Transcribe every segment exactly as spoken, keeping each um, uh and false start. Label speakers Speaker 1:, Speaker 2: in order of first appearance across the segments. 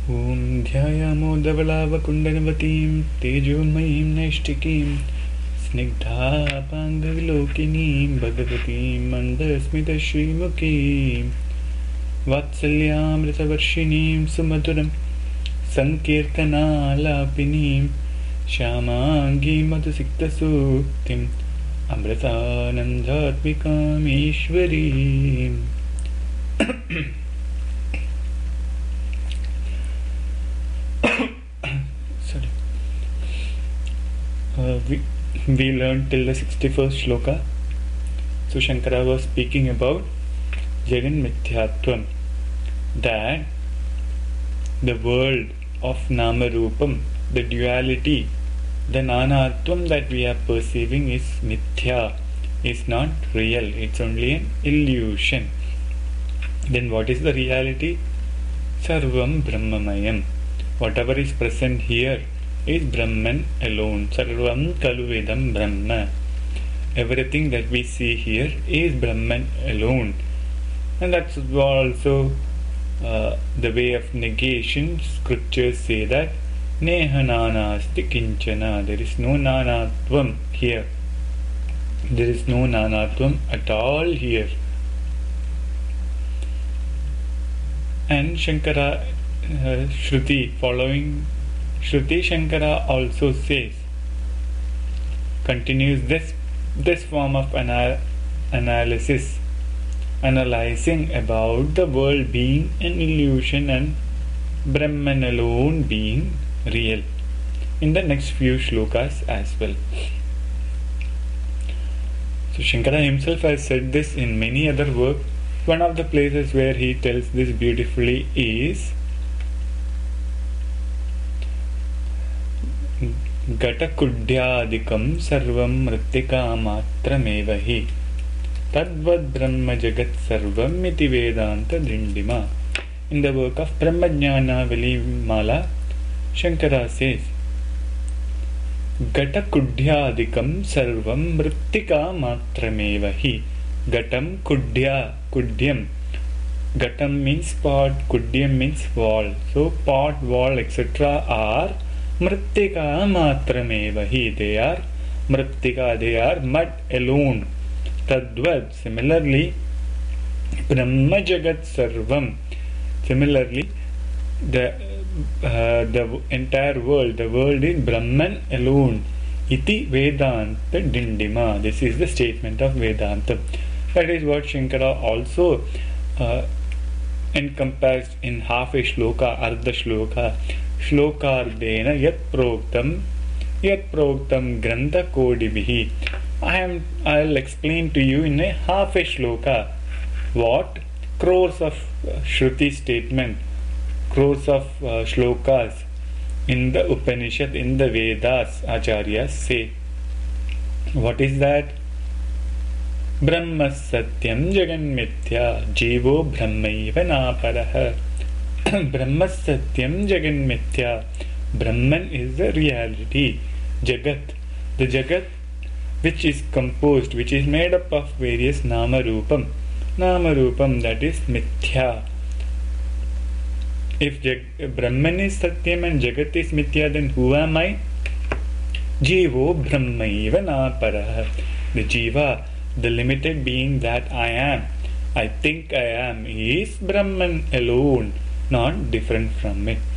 Speaker 1: Om ध्यायामो धवलावकुण्डनवतीं तेजोमयीं नैष्टिकीं स्निग्धापाङ्गविलोकिनीं भगवतीं मन्दस्मितश्रीमुखीं वात्सल्यामृतवर्षिणीं सुमधुरं सङ्कीर्तनालापिनीं श्यामाङ्गीं मधुसिक्तसूक्तिम् अमृतानन्दात्मिकामीश्वरीम्. Sorry. Uh, we, we learned till the sixty-first shloka. So Shankara was speaking about Jagan Mithyatvam, that the world of Nama Rupam, the duality, the Nanatvam that we are perceiving is Mithya, is not real, it's only an illusion. Then what is the reality? Sarvam Brahmamayam. Whatever is present here is Brahman alone. Sarvam Kaluvedam Brahma. Everything that we see here is Brahman alone. And that's also uh, the way of negation. Scriptures say that Neha Nanasti Kinchana. There is no Nanatvam here. There is no Nanatvam at all here. And Shankara, uh, Shruti, following Shruti, Shankara also says, continues this this form of ana- analysis, analyzing about the world being an illusion and Brahman alone being real, in the next few shlokas as well. So Shankara himself has said this in many other works. One of the places where he tells this beautifully is Gatakudhyadikam sarvam mrittika matrameva hi tadvad brahma jagat sarvam iti vedanta dindima. In the work of Brahmajnana Valimala, Shankara says Gatakudhyadikam sarvam mrittika matrameva hi. Gatam Kudhya, Kudhyam. Gatam means pot, Kudhyam means wall. So pot, wall, et cetera are Mrittika Matrameva hi. They are Mrittika, they are mud alone. Tadvad. Similarly, Brahma Jagat Sarvam. Similarly, the uh, the entire world, the world is Brahman alone. Iti Vedanta Dindima. This is the statement of Vedanta. That is what Shankara also uh, encompassed in half a shloka, ardha shloka. Shlokardena yat proktam, yat proktam grantha kodibihi. I am, I'll explain to you in a half a shloka what crores of uh, Shruti statement, crores of uh, shlokas in the Upanishad, in the Vedas, Acharyas say. What is that? Brahma Satyam Jagan Mithya Jivo Brahmaiva Naparaha. Brahma Satyam Jagan Mithya. Brahman is the reality. Jagat. The Jagat which is composed, which is made up of various Nama Rupam. Nama Rupam, that is Mithya. If Jag- Brahman is Satyam and Jagat is Mithya, then who am I? Jivo Brahmaiva Naparaha. The Jiva, the limited being that I am, I think I am, is Brahman alone, not different from it.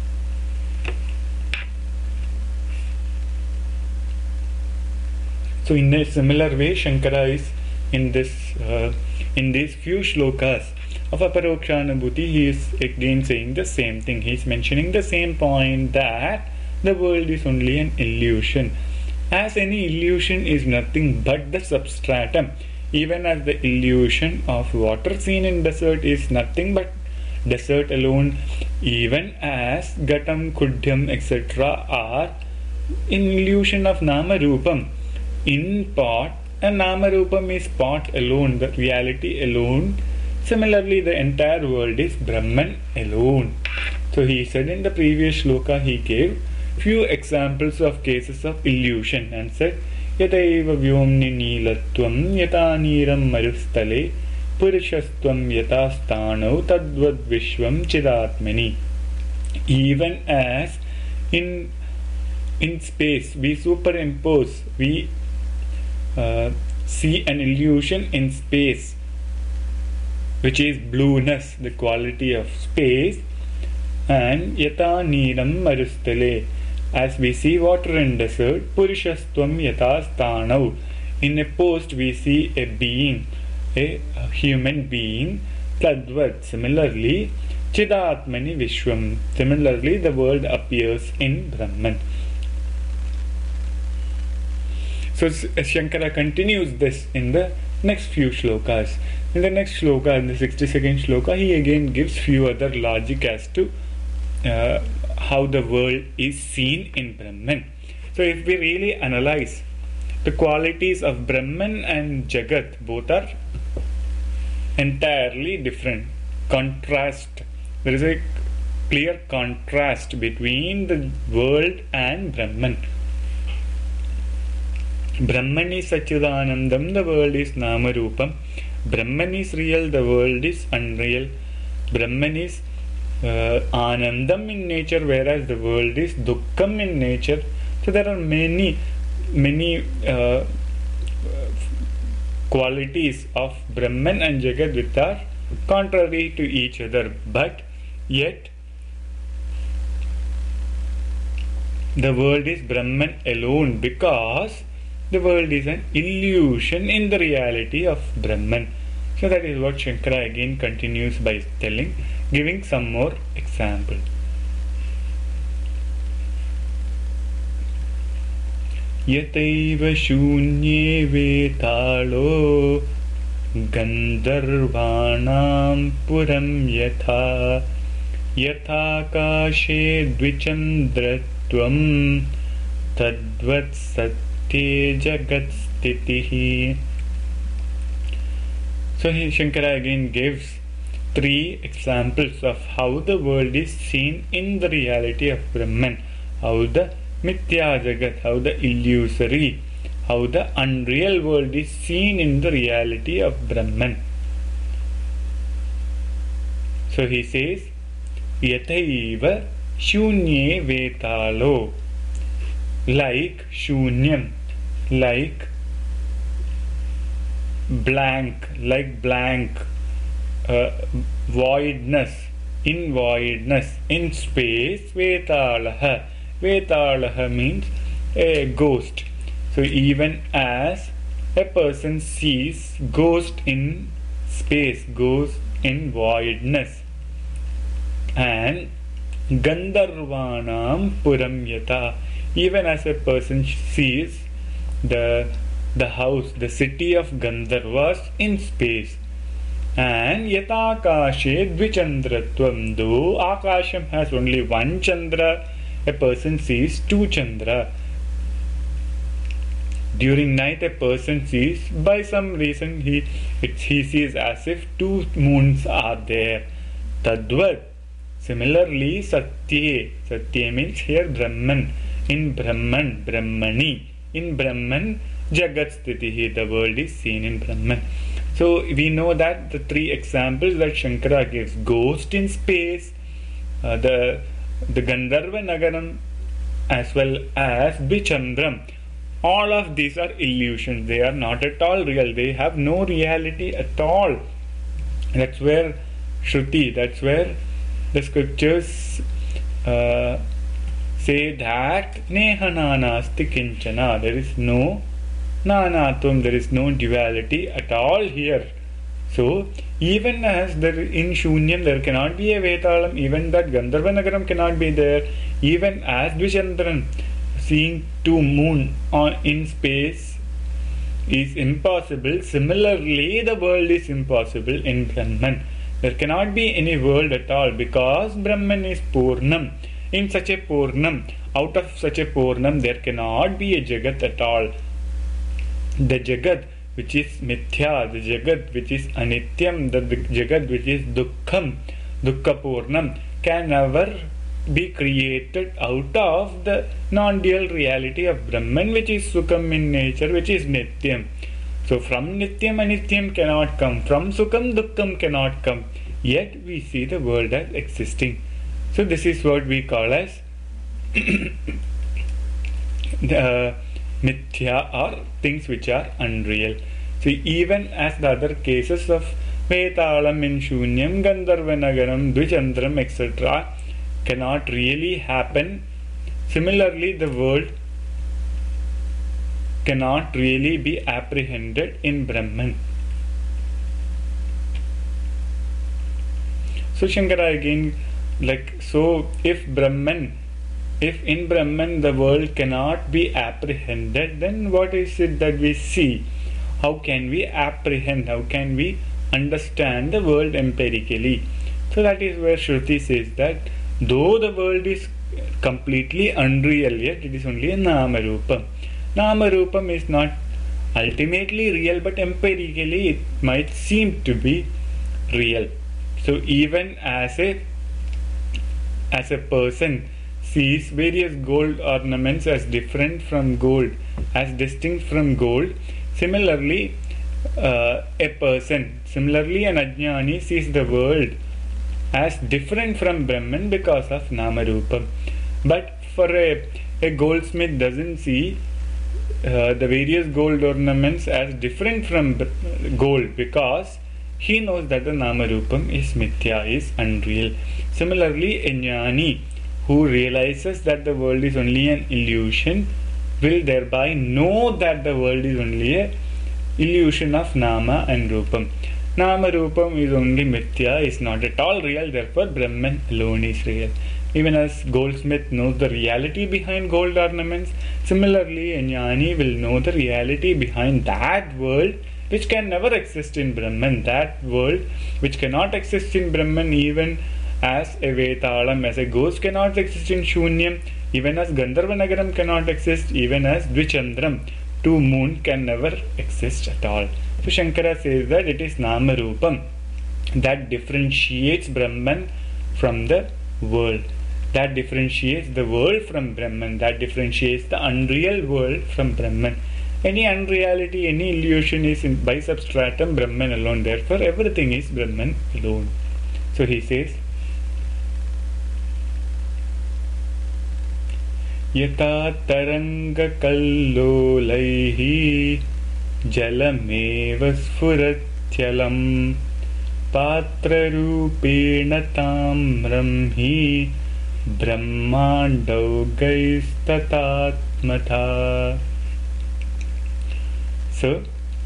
Speaker 1: So in a similar way, Shankara is in this uh, in these few shlokas of Aparokshanubhuti, he is again saying the same thing. He is mentioning the same point, that the world is only an illusion. As any illusion is nothing but the substratum, even as the illusion of water seen in desert is nothing but desert alone, even as Gatam, Kudhyam, et cetera are in illusion of Nama Rupam. In pot, and Nama Rupam is pot alone, the reality alone. Similarly, the entire world is Brahman alone. So he said in the previous shloka, he gave few examples of cases of illusion and said, Yataiva vyomni nilatvam yata niram marustale Purushastvam yata sthanau tadvad vishvam chidatmani. Even as in in space we superimpose, we uh, see an illusion in space, which is blueness, the quality of space. And yata neelam marustale, as we see water in desert, purushastvam yata sthanau, in a post we see a being, a human being. Tadvat, similarly, chidatmani vishwam, similarly the world appears in Brahman. So Shankara continues this in the next few shlokas. In the next shloka, in the sixty-second shloka, he again gives few other logic as to uh, how the world is seen in Brahman. So if we really analyze the qualities of Brahman and Jagat, both are entirely different. Contrast. There is a clear contrast between the world and Brahman. Brahman is Sachidanandam, the world is Namarupam. Brahman is real, the world is unreal. Brahman is uh, Anandam in nature, whereas the world is Dukkham in nature. So there are many, many uh, qualities of Brahman and Jagat which are contrary to each other, but yet the world is Brahman alone, because the world is an illusion in the reality of Brahman. So that is what Shankara again continues by telling, giving some more example. Yataiva shunye vetalo gandharvanam puram yatha yatha kashe dvichandratvam tadvat satye jagat stitihi. So here Shankara again gives three examples of how the world is seen in the reality of Brahman, how the Mithya Jagat, how the illusory, how the unreal world is seen in the reality of Brahman. So he says, Yataiva shunye vetalo, like shunyam, like blank, like blank, uh, voidness, in voidness, in space, vetalaha. Vetalaha means a ghost. So even as a person sees ghost in space, ghost in voidness, and Gandharvanam puram yata, even as a person sees the the house, the city of Gandharvas in space, and yata akashe dvichandratvam, though Akasham has only one Chandra, a person sees two Chandra. During night a person sees, by some reason he it, he sees as if two moons are there. Tadvat. Similarly, Satye. Satye means here Brahman. In Brahman, Brahmani. In Brahman, Jagat Sthitihi. The world is seen in Brahman. So we know that the three examples that Shankara gives, ghost in space, uh, the the Gandharva Nagaram, as well as Bichandram, all of these are illusions. They are not at all real. They have no reality at all. That's where Shruti, that's where the scriptures uh, say that Neha nanasti kinchana. There is no nanatum, there is no duality at all here. So, even as there in Shunyam there cannot be a Vetalam, even that Gandharva Nagaram cannot be there, even as Dvichandran, seeing two moon on in space is impossible, similarly the world is impossible in Brahman. There cannot be any world at all, because Brahman is Purnam. In such a Purnam, out of such a Purnam, there cannot be a Jagat at all. The Jagat which is Mithya, the Jagat which is Anityam, the, the Jagat which is Dukkham, Dukkha Purnam, can never be created out of the non-dual reality of Brahman, which is Sukham in nature, which is Nityam. So from Nityam, Anityam cannot come, from Sukham, Dukkham cannot come, yet we see the world as existing. So this is what we call as the mithya, or things which are unreal. So even as the other cases of Vetalam in Shunyam, Gandharvanagaram, Dvichandram, et cetera cannot really happen, similarly the world cannot really be apprehended in Brahman. So Shankara again, like, so if Brahman, if in Brahman the world cannot be apprehended, then what is it that we see? How can we apprehend? How can we understand the world empirically? So that is where Shruti says that though the world is completely unreal, yet it is only a Namarupam. Namarupam is not ultimately real, but empirically it might seem to be real. So even as a as a person sees various gold ornaments as different from gold, as distinct from gold, similarly uh, a person, similarly an Ajnani sees the world as different from Brahman because of Namarupam. But for a, a goldsmith doesn't see uh, the various gold ornaments as different from gold, because he knows that the Namarupam is mithya, is unreal. Similarly, a jnani who realizes that the world is only an illusion will thereby know that the world is only a illusion of Nama and Rupam. Nama Rupam is only mithya, is not at all real, therefore Brahman alone is real. Even as goldsmith knows the reality behind gold ornaments, similarly a jnani will know the reality behind that world which can never exist in Brahman, that world which cannot exist in Brahman, even as a Vetalam, as a ghost cannot exist in Shunyam, even as Gandharvanagaram cannot exist, even as Dvichandram, two moon, can never exist at all. So Shankara says that it is Namarupam that differentiates Brahman from the world, that differentiates the world from Brahman, that differentiates the unreal world from Brahman. Any unreality, any illusion is in, by substratum Brahman alone, therefore everything is Brahman alone. So he says, Yata taranga kallolaihi jalameva sfuratyalam patra rupena tamram hi brahmandau gaistatatmatha. So,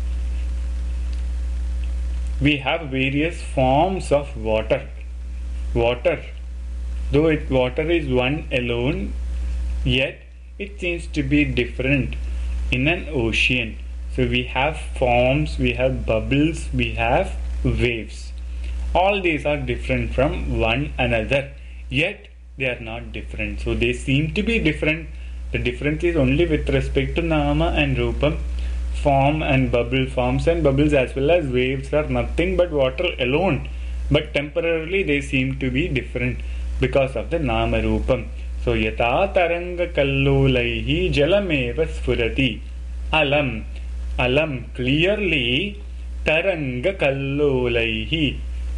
Speaker 1: we have various forms of water. Water, though it, water is one alone, yet it seems to be different in an ocean. So we have forms, we have bubbles, we have waves. All these are different from one another, yet they are not different. So they seem to be different. The difference is only with respect to Nama and Rupam. Form and bubble, forms and bubbles as well as waves are nothing but water alone, but temporarily they seem to be different because of the Nama Rupam. So yata taranga kallolaihi jalameva sfurati alam, alam, clearly, taranga kallolaihi,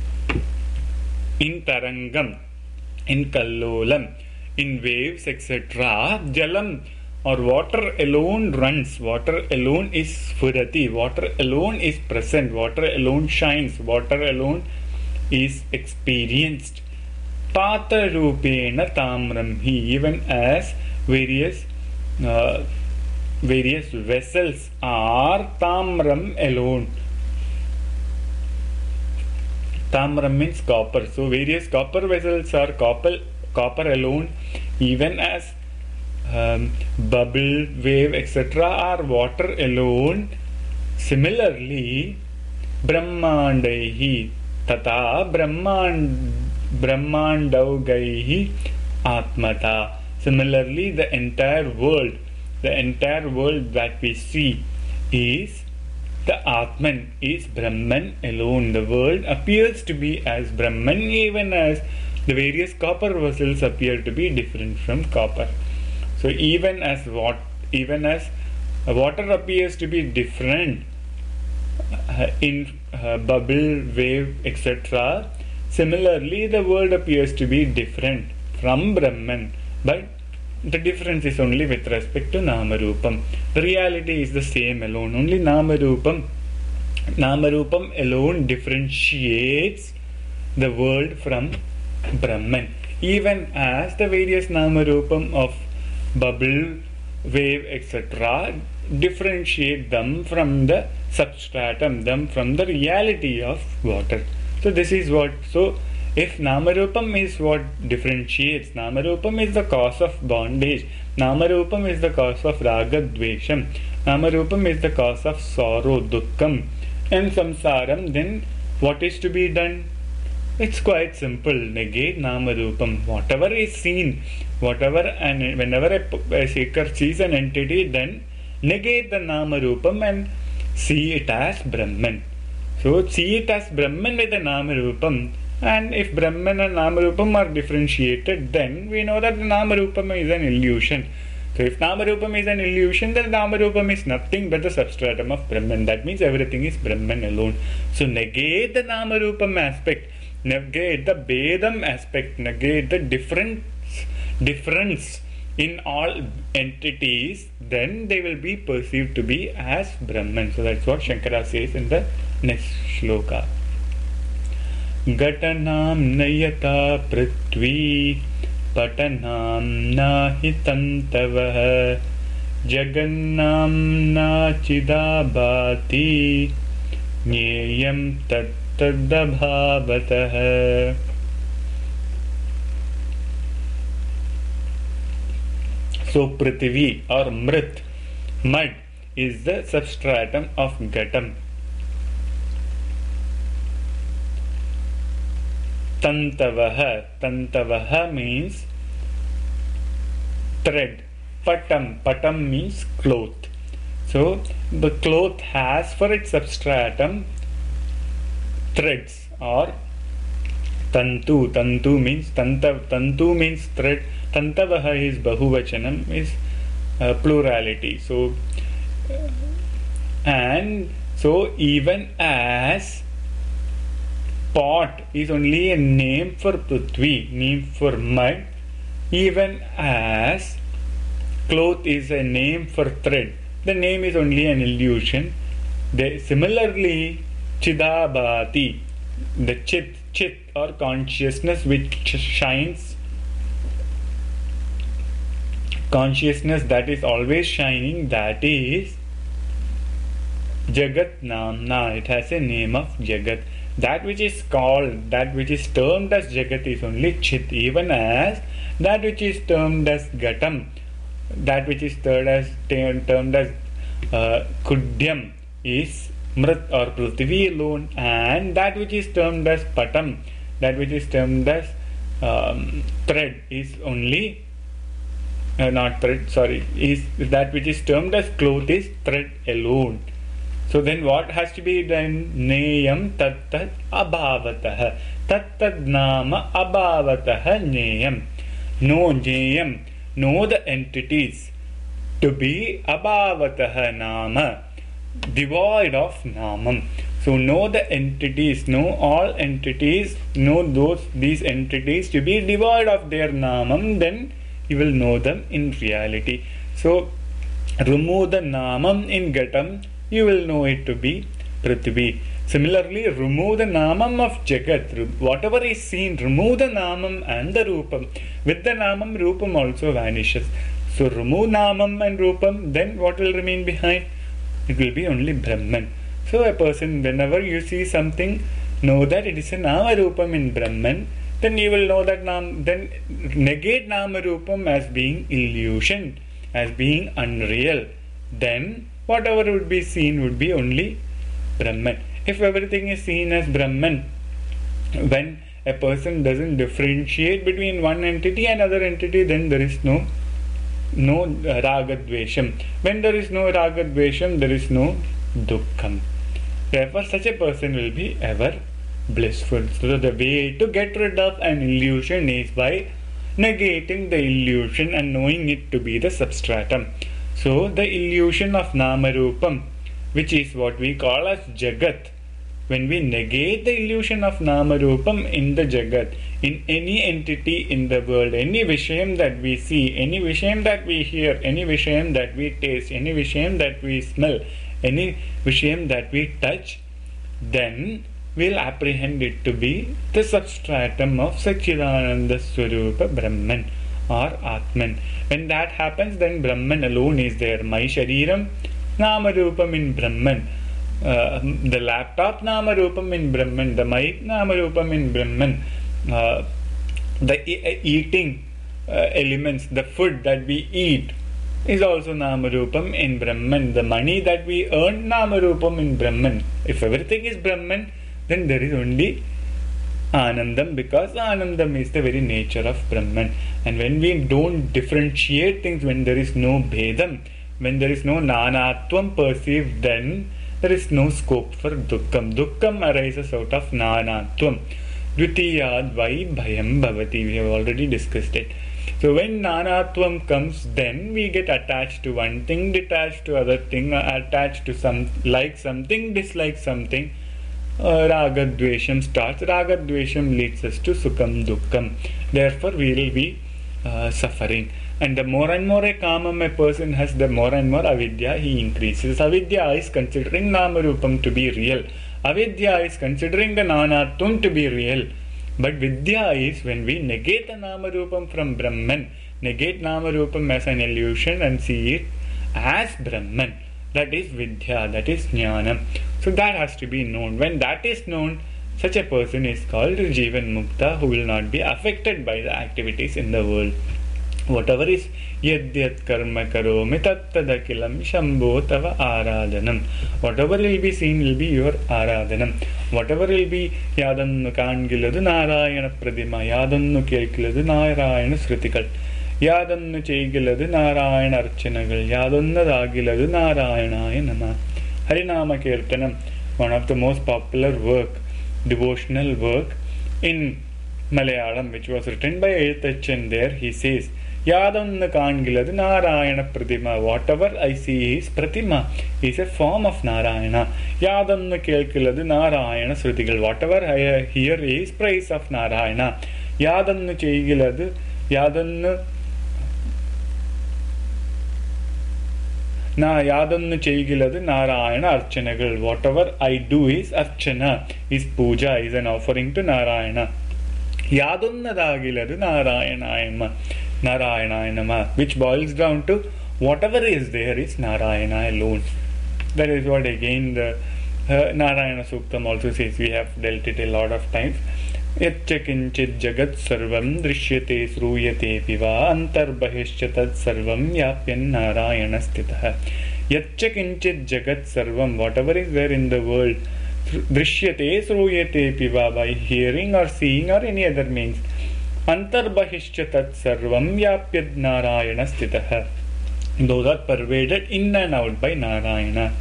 Speaker 1: in tarangam, in kallolam, in waves, et cetera, jalam or water alone runs, water alone is sfurati, water alone is present, water alone shines, water alone is experienced. Patra rupena tamramhi, even as various uh, various vessels are tamram alone. Tamram means copper. So various copper vessels are copper, copper alone, even as um, bubble, wave, et cetera are water alone. Similarly, Brahmandaihi tata Brahmand Brahmandaugaihi Atmata. Similarly, the entire world, the entire world that we see is the Atman, is Brahman alone. The world appears to be as Brahman, even as the various copper vessels appear to be different from copper. So even as what, even as water appears to be different uh, in uh, bubble, wave, et cetera, similarly the world appears to be different from Brahman, but the difference is only with respect to Namarupam. The reality is the same alone. Only Namarupam, Namarupam alone differentiates the world from Brahman. Even as the various Namarupam of bubble, wave, et cetera differentiate them from the substratum, them from the reality of water. So this is what, so if Namarupam is what differentiates, Namarupam is the cause of bondage, Namarupam is the cause of Raga Dvesham, Namarupam is the cause of sorrow, Dukkham and Samsaram, then what is to be done? It's quite simple. Negate Namarupam. Whatever is seen, whatever and whenever a, a seeker sees an entity, then negate the Namarupam and see it as Brahman. So see it as Brahman with the Namarupam. And if Brahman and Namarupam are differentiated, then we know that the Namarupam is an illusion. So if Namarupam is an illusion, then Namarupam is nothing but the substratum of Brahman. That means everything is Brahman alone. So negate the Namarupam aspect, negate the Bedam aspect, negate the difference, difference in all entities, then they will be perceived to be as Brahman. So that's what Shankara says in the next shloka. Gatanam nayata prithvi patanam nahi tantavah jagannam na chidabhati nyeyam tattadabhavatah. So Prithvi or Mrit, mud, is the substratum of Gatam. Tantavaha, Tantavaha means thread. Patam, Patam means cloth. So the cloth has for its substratum threads or Tantu. Tantu means Tanta, Tantu means thread. Tantavaha is Bahuvachanam, is uh, plurality. So uh, and so even as pot is only a name for Prithvi, name for mud, even as cloth is a name for thread, the name is only an illusion. They, similarly, Chidabhati, the Chit, Chit or consciousness which shines, consciousness that is always shining, that is Jagat Namna. It has a name of Jagat. That which is called, that which is termed as Jagat is only Chit, even as that which is termed as Gatam, that which is termed as, termed as uh, Kudyam is Mrit or Prithvi alone, and that which is termed as Patam, that which is termed as um, thread is only uh, not thread, sorry, is that which is termed as cloth is thread alone. So then what has to be done? Neyam tat tat abhavatah. Tat tat nama abhavatah neyam. Know neyam. Know the entities to be abhavatah nama, devoid of namam. So know the entities, know all entities, know those these entities to be devoid of their namam, then you will know them in reality. So remove the namam in Gatam, you will know it to be Prithvi. Similarly, remove the namam of Jagat. Whatever is seen, remove the namam and the rupam. With the namam, rupam also vanishes. So remove namam and rupam, then what will remain behind? It will be only Brahman. So a person, whenever you see something, know that it is a nama rupam in Brahman, then you will know that nam, then negate nama rupam as being illusion, as being unreal. Then whatever would be seen would be only Brahman. If everything is seen as Brahman, when a person doesn't differentiate between one entity and another entity, then there is no no raga dvesham. When there is no raga dvesham, there is no dukkham. Therefore, such a person will be ever blissful. So the way to get rid of an illusion is by negating the illusion and knowing it to be the substratum. So the illusion of Namarupam, which is what we call as Jagat, when we negate the illusion of Nama Rupam in the Jagat, in any entity in the world, any Vishayam that we see, any Vishayam that we hear, any Vishayam that we taste, any Vishayam that we smell, any Vishayam that we touch, then we'll apprehend it to be the substratum of Satchidananda Swarupa Brahman or Atman. When that happens, then Brahman alone is there. My Shariram, Nama Rupam in Brahman. Uh, the laptop, Nama Rupam in Brahman. The mic, Nama Rupam in Brahman. Uh, the e- eating uh, elements, the food that we eat is also Nama Rupam in Brahman. The money that we earn, Nama Rupam in Brahman. If everything is Brahman, then there is only Anandam, because Anandam is the very nature of Brahman. And when we don't differentiate things, when there is no Bhedam, when there is no Nanatvam perceived, then there is no scope for Dukkam. Dukkam arises out of Nanatvam. Dvitiyad vai bhayam bhavati. We have already discussed it. So when Nanatvam comes, then we get attached to one thing, detached to other thing, attached to some, like something, dislike something. Uh, Raga Dvesham starts. Raga Dvesham leads us to Sukham Dukkam. Therefore, we will be uh, suffering. And the more and more a kamam a person has, the more and more avidya he increases. Avidya is considering Nama Rupam to be real. Avidya is considering the Nanatvam to be real. But Vidya is when we negate the Nama Rupam from Brahman, negate Nama Rupam as an illusion and see it as Brahman. That is Vidya, that is Jnanam. So that has to be known. When that is known, such a person is called Jivan Mukta, who will not be affected by the activities in the world. Whatever is Yad Yad Karma Karomi Tat Tadakilam Shambho Tava Aradhanam. Whatever will be seen will be your Aradhanam. Whatever will be Yadannu Kangiladu Narayana Pradima, Yadannu Kelkiladu Narayana Srutikal, Yadannu Chegiladu Narayana Archanagal, Yadannu Ragiladu Narayana Nama. Harinama Kirtanam, one of the most popular work, devotional work in Malayalam, which was written by Ezhuthachan. There he says, Yadannu Kangiladu Narayana Pratima. Whatever I see is Pratima, is a form of Narayana. Yadannu Kelkiladu Narayana Srutigal. Whatever I hear is praise of Narayana. Yadannu Chegiladu, Yadannu Na Yadannu Chegiladu Narayana Archanagal. Whatever I do is Archana, is Puja, is an offering to Narayana. Yadannu Dagiladu Narayanayama. Narayanayama, which boils down to whatever is there is Narayana alone. That is what again the uh, Narayana Suktam also says. We have dealt it a lot of times. Yaccha kinchit jagat sarvam drishyate sruyate piva antarbahishya tad sarvam yapyan narayana stitah. Yaccha kinchit jagat sarvam, whatever is there in the world, drishyate sruyate piva, by hearing or seeing or any other means, antarbahishya tad sarvam yapyan narayana stitah. Those are pervaded in and out by Narayana.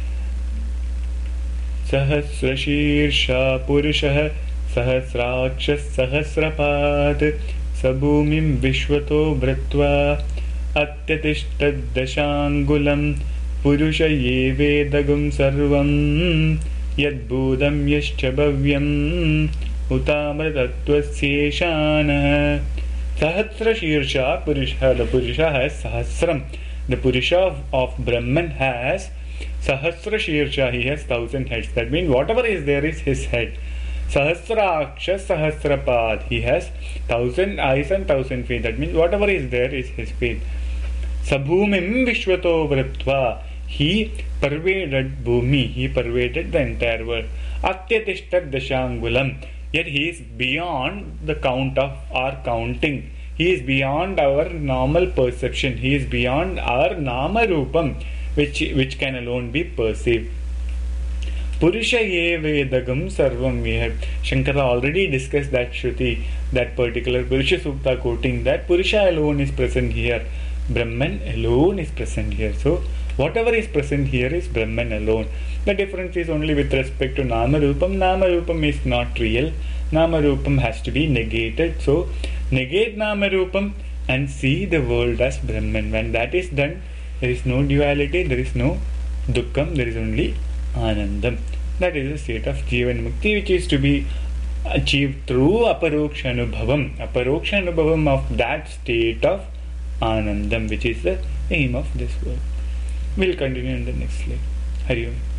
Speaker 1: Sahasrashirsha Purushah Sahasrakshas Sahasrapad Sabhumim Vishwato Bhratva Atyatishtad Dashangulam Purusha Yevedagum Sarvam Yadbudam Yaschabhavyam Utamratatvaseshana. Sahasrashirsha Purusha. The Purusha has Sahasram. The Purusha of, of Brahman has Sahasra Shirsha, he has thousand heads. That means whatever is there is his head. Sahasraksha Sahasrapad, he has thousand eyes and thousand feet. That means whatever is there is his feet. Sabhumim Vishwato Vritva, he pervaded Bhumi, he pervaded the entire world. Atyatishtat Dashangulam, yet he is beyond the count of our counting. He is beyond our normal perception. He is beyond our Nama Rupam, which, which can alone be perceived. Purusha ye vedagam sarvam. We have Shankara already discussed that Shruti, that particular Purusha Sukta quoting that Purusha alone is present here. Brahman alone is present here. So, whatever is present here is Brahman alone. The difference is only with respect to Nama Rupam. Nama Rupam is not real. Nama Rupam has to be negated. So, negate Nama Rupam and see the world as Brahman. When that is done, there is no duality, there is no Dukkam, there is only Anandam. That is the state of Jivan Mukti, which is to be achieved through Aparoksha Anubhavam. Aparoksha Anubhavam of that state of Anandam, which is the aim of this work. We'll continue in the next slide. Hari Om.